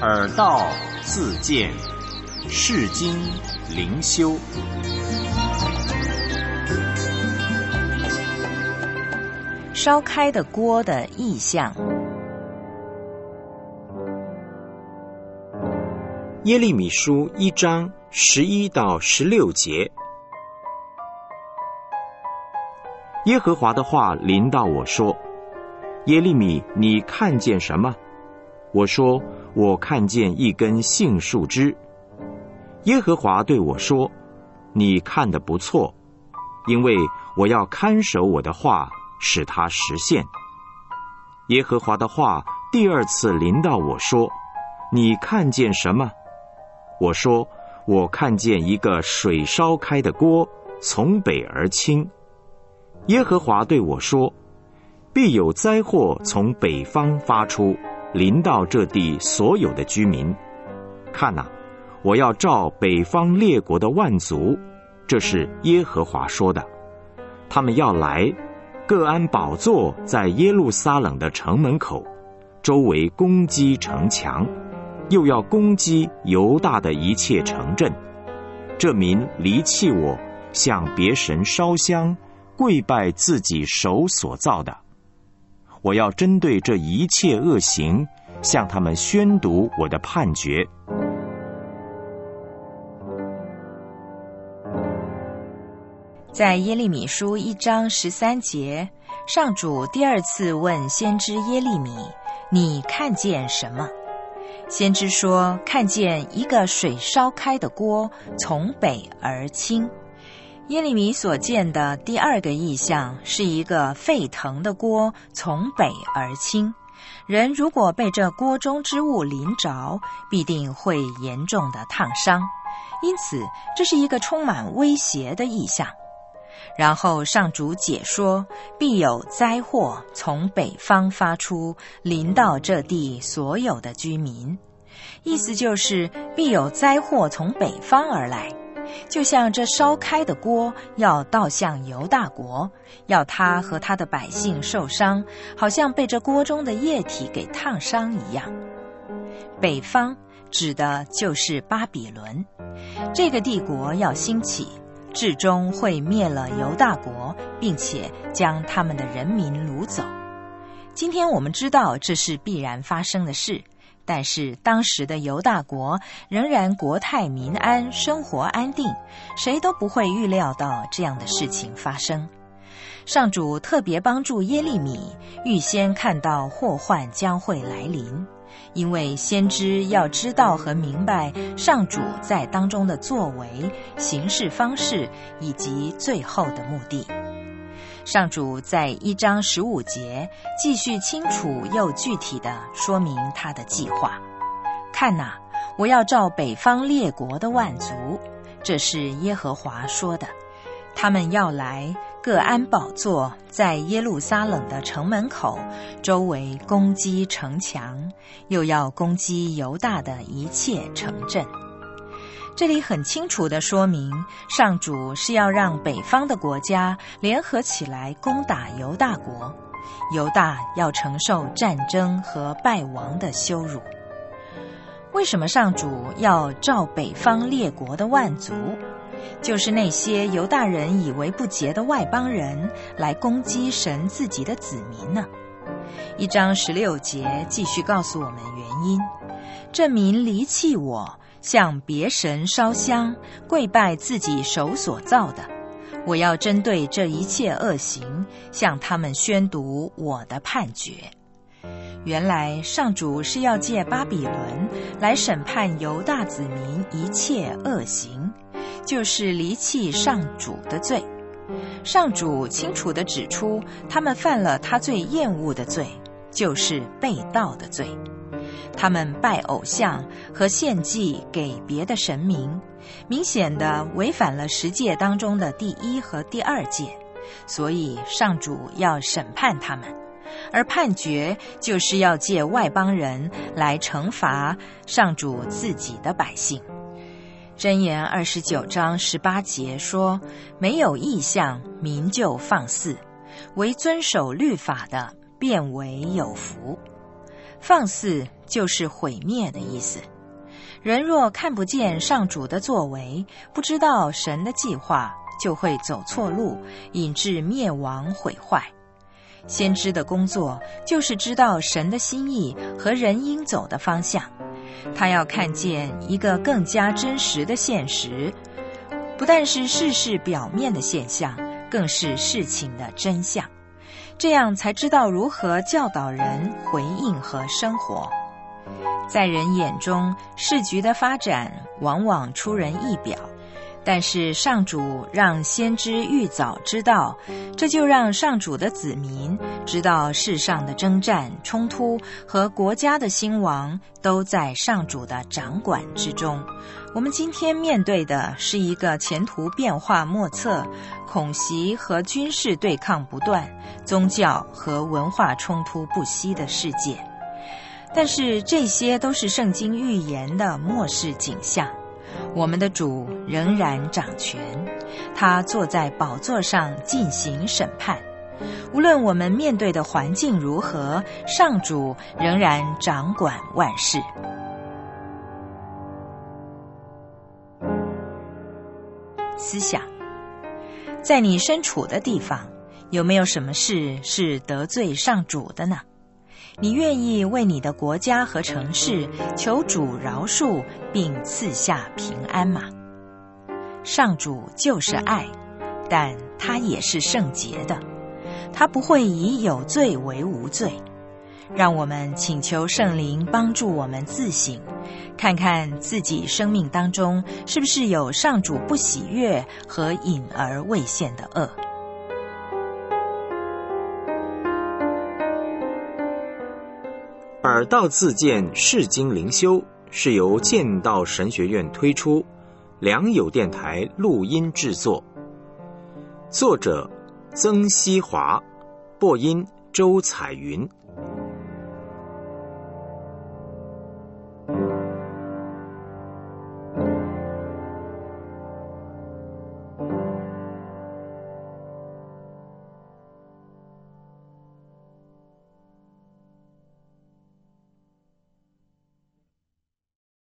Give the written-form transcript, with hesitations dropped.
耳道自见，世经灵修。 烧开的锅的意象。 耶利米书1章11到16节。耶和华的话临到我说：耶利米，你看见什么？我说：我看见一根杏树枝。耶和华对我说：你看得不错，因为我要看守我的话，使它实现。耶和华的话第二次临到我说：你看见什么？我说：我看见一个水烧开的锅从北而倾。耶和华对我说：必有灾祸从北方发出，临到这地所有的居民。看哪，我要召北方列国的万族，这是耶和华说的。他们要来，各安宝座在耶路撒冷的城门口，周围攻击城墙，又要攻击犹大的一切城镇。这民离弃我，向别神烧香，跪拜自己手所造的。我要针对这一切恶行，向他们宣读我的判决。 在耶利米书1章13节，上主第二次问先知耶利米：你看见什么？先知说：看见一个水烧开的锅从北而倾。耶利米所见的第二个异象是一个沸腾的锅从北而倾，人如果被这锅中之物淋着，必定会严重的烫伤，因此这是一个充满威胁的异象。然后上主解说，必有灾祸从北方发出，临到这地所有的居民。意思就是必有灾祸从北方而来，就像这烧开的锅要倒向犹大国，要他和他的百姓受伤，好像被这锅中的液体给烫伤一样。北方指的就是巴比伦，这个帝国要兴起，至终会灭了犹大国，并且将他们的人民掳走。今天我们知道这是必然发生的事，但是当时的犹大国仍然国泰民安，生活安定，谁都不会预料到这样的事情发生。上主特别帮助耶利米预先看到祸患将会来临，因为先知要知道和明白上主在当中的作为、行事方式以及最后的目的。上主在1章15节继续清楚又具体地说明他的计划。看哪，我要召北方列国的万族，这是耶和华说的。他们要来，各安宝座在耶路撒冷的城门口，周围攻击城墙，又要攻击犹大的一切城镇。这里很清楚地说明，上主是要让北方的国家联合起来攻打犹大国，犹大要承受战争和败亡的羞辱。为什么上主要召北方列国的万族？就是那些犹大人以为不洁的外邦人来攻击神自己的子民呢。1章16节继续告诉我们原因：这民离弃我，向别神烧香，跪拜自己手所造的。我要针对这一切恶行，向他们宣读我的判决。原来上主是要借巴比伦来审判犹大子民一切恶行，就是离弃上主的罪。上主清楚地指出，他们犯了他最厌恶的罪，就是背道的罪。他们拜偶像和献祭给别的神明，明显地违反了十诫当中的第1和第2诫，所以上主要审判他们，而判决就是要借外邦人来惩罚上主自己的百姓。箴言29章18节说：没有异象，民就放肆；唯遵守律法的，便为有福。 放肆就是毁灭的意思。人若看不见上主的作为，不知道神的计划，就会走错路，引致灭亡毁坏。先知的工作就是知道神的心意和人应走的方向，他要看见一个更加真实的现实，不但是世事表面的现象，更是事情的真相，这样才知道如何教导人回应和生活。在人眼中，世局的发展往往出人意表，但是上主让先知预早知道，这就让上主的子民知道世上的征战、冲突和国家的兴亡都在上主的掌管之中。我们今天面对的是一个前途变化莫测、恐袭和军事对抗不断、宗教和文化冲突不息的世界。但是这些都是圣经预言的末世景象。我们的主仍然掌权，他坐在宝座上进行审判。无论我们面对的环境如何，上主仍然掌管万事。思想，在你身处的地方，有没有什么事是得罪上主的呢？你愿意为你的国家和城市求主饶恕并赐下平安吗？上主就是爱，但他也是圣洁的，他不会以有罪为无罪。让我们请求圣灵帮助我们自省，看看自己生命当中是不是有上主不喜悦和隐而未现的恶。 耳道自荐世经灵修是由剑道神学院推出，良友电台录音制作，作者曾希华，播音周彩云。